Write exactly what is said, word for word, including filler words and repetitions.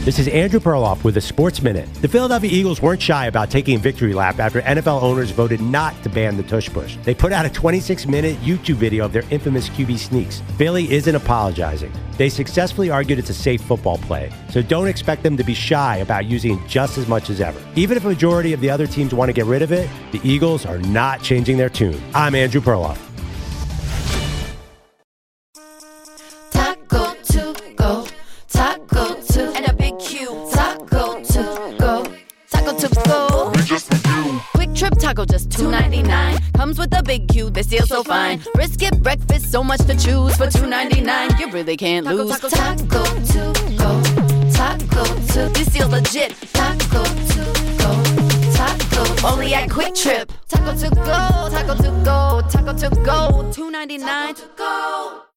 This is Andrew Perloff with a Sports Minute. The Philadelphia Eagles weren't shy about taking a victory lap after N F L owners voted not to ban the tush push. They put out a twenty-six minute YouTube video of their infamous Q B sneaks. Philly isn't apologizing. They successfully argued it's a safe football play, so don't expect them to be shy about using it just as much as ever. Even if a majority of the other teams want to get rid of it, the Eagles are not changing their tune. I'm Andrew Perloff. Taco to go, taco to, and a big Q. Taco to go, taco to go. Quick Trip Taco just two ninety-nine. Comes with a big Q, this deal so fine. Brisket breakfast, so much to choose for two ninety-nine. You really can't lose. Taco, taco, taco to go, taco to. This deal legit. Taco to go, taco. Only at Quick Trip. Taco to go, taco to go, taco to go. two ninety-nine. Taco to go.